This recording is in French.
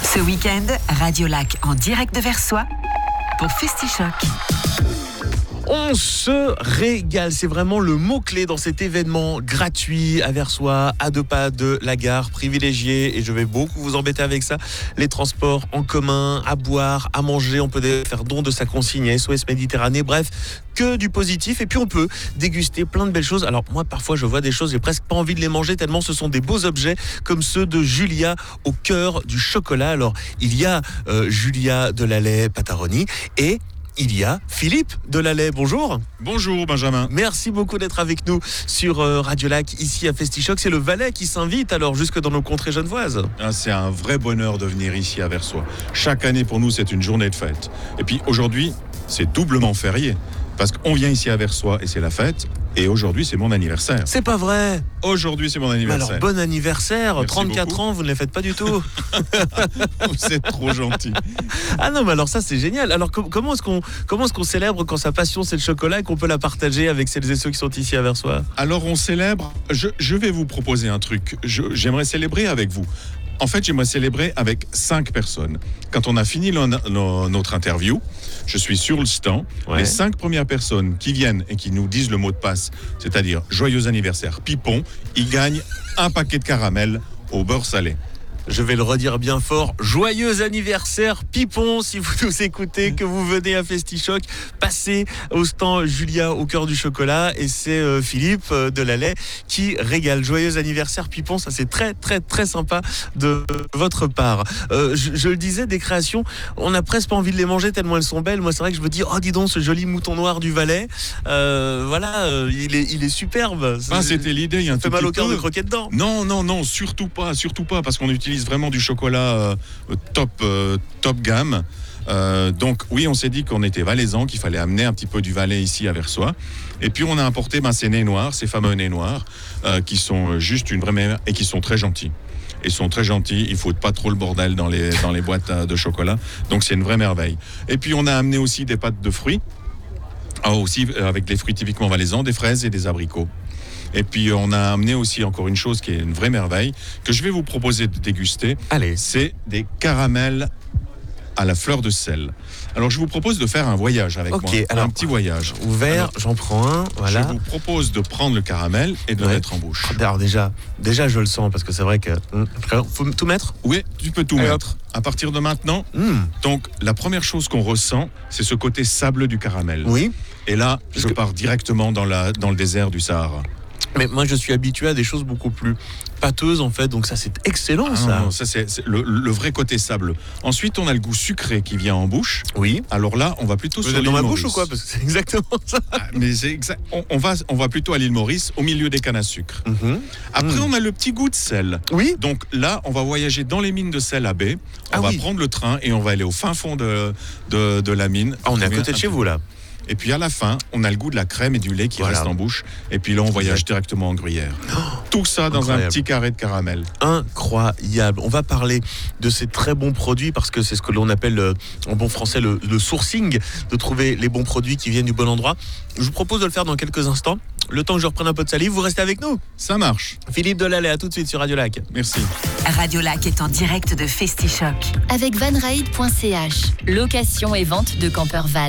Ce week-end, Radio Lac en direct de Versoix pour Festichoc. On se régale, c'est vraiment le mot-clé dans cet événement gratuit à Versoix, à 2 pas de la gare privilégiée. Et je vais beaucoup vous embêter avec ça. Les transports en commun, à boire, à manger, on peut faire don de sa consigne à SOS Méditerranée. Bref, que du positif. Et puis on peut déguster plein de belles choses. Alors moi, parfois, je vois des choses, j'ai presque pas envie de les manger tellement ce sont des beaux objets comme ceux de Julia au cœur du chocolat. Alors, il y a Julia Delalay Pataroni et il y a Philippe Delalay. Bonjour. Bonjour Benjamin. Merci beaucoup d'être avec nous sur Radio Lac, ici à Festichoc. C'est le Valais qui s'invite alors jusque dans nos contrées genevoises. C'est un vrai bonheur de venir ici à Versoix. Chaque année pour nous, c'est une journée de fête. Et puis aujourd'hui, c'est doublement férié. Parce qu'on vient ici à Versoix et c'est la fête. Et aujourd'hui, c'est mon anniversaire. C'est pas vrai. Aujourd'hui, c'est mon anniversaire. Alors, bon anniversaire. Merci 34 beaucoup. ans, vous ne les faites pas du tout. Vous êtes trop gentil. Ah non, mais alors ça, c'est génial. Alors, comment est-ce qu'on célèbre quand sa passion, c'est le chocolat et qu'on peut la partager avec celles et ceux qui sont ici à Versoix? Alors, on célèbre. Je vais vous proposer un truc. J'aimerais célébrer avec vous. En fait, j'aimerais célébrer avec 5 personnes. Quand on a fini notre interview, je suis sur le stand. Ouais. Les 5 premières personnes qui viennent et qui nous disent le mot de passe, c'est-à-dire joyeux anniversaire Pipon, ils gagnent un paquet de caramel au beurre salé. Je vais le redire bien fort. Joyeux anniversaire Pipon, si vous nous écoutez, que vous venez à Festichoc, passez au stand Julia au cœur du chocolat et c'est Philippe Delalay qui régale. Joyeux anniversaire Pipon, ça c'est très très très sympa de votre part. Je le disais, des créations, on a presque pas envie de les manger tellement elles sont belles. Moi c'est vrai que je me dis, oh dis donc ce joli mouton noir du Valais, il est superbe. C'était l'idée, il y a un Ça fait tout mal petit au cœur peu. de croquer dedans. Non, surtout pas, parce qu'on utilise vraiment du chocolat top gamme. Donc oui, on s'est dit qu'on était valaisans, qu'il fallait amener un petit peu du Valais ici à Versoix. Et puis on a importé ces nez noirs, ces fameux nez noirs, qui sont juste une vraie mer et qui sont très gentils. Ils sont très gentils, il ne faut pas trop le bordel dans les boîtes de chocolat. Donc c'est une vraie merveille. Et puis on a amené aussi des pâtes de fruits, aussi avec des fruits typiquement valaisans, des fraises et des abricots. Et puis on a amené aussi encore une chose qui est une vraie merveille, que je vais vous proposer de déguster. Allez. C'est des caramels à la fleur de sel. Alors je vous propose de faire un voyage avec moi. Alors, un petit voyage. Ouvert, Alors, j'en prends un, voilà. Je vous propose de prendre le caramel et de le mettre en bouche. Alors déjà je le sens parce que c'est vrai que faut tout mettre. Oui, tu peux tout Allez, mettre. À partir de maintenant, donc la première chose qu'on ressent, c'est ce côté sable du caramel. Oui. Et là, je pars directement dans le désert du Sahara. Mais moi je suis habitué à des choses beaucoup plus pâteuses en fait, donc ça c'est excellent ça. Non, ça c'est le vrai côté sable. Ensuite, on a le goût sucré qui vient en bouche. Oui. Alors là, on va plutôt Vous sur êtes dans l'île ma Maurice. bouche ou quoi? Parce que c'est exactement ça. Mais c'est exact. On va plutôt à l'île Maurice, au milieu des cannes à sucre. Après, on a le petit goût de sel. Oui. Donc là, on va voyager dans les mines de sel à baie. On va prendre le train et on va aller au fin fond de la mine. On est à côté de chez vous là. Et puis à la fin, on a le goût de la crème et du lait qui reste en bouche. Et puis là, on voyage directement en Gruyère. Tout ça dans un petit carré de caramel. Incroyable. On va parler de ces très bons produits parce que c'est ce que l'on appelle en bon français le sourcing, de trouver les bons produits qui viennent du bon endroit. Je vous propose de le faire dans quelques instants. Le temps que je reprenne un peu de salive, vous restez avec nous. Ça marche. Philippe Delalay, à tout de suite sur Radio Lac. Merci. Radio Lac est en direct de Festichoc. Avec vanride.ch, location et vente de campeurs van.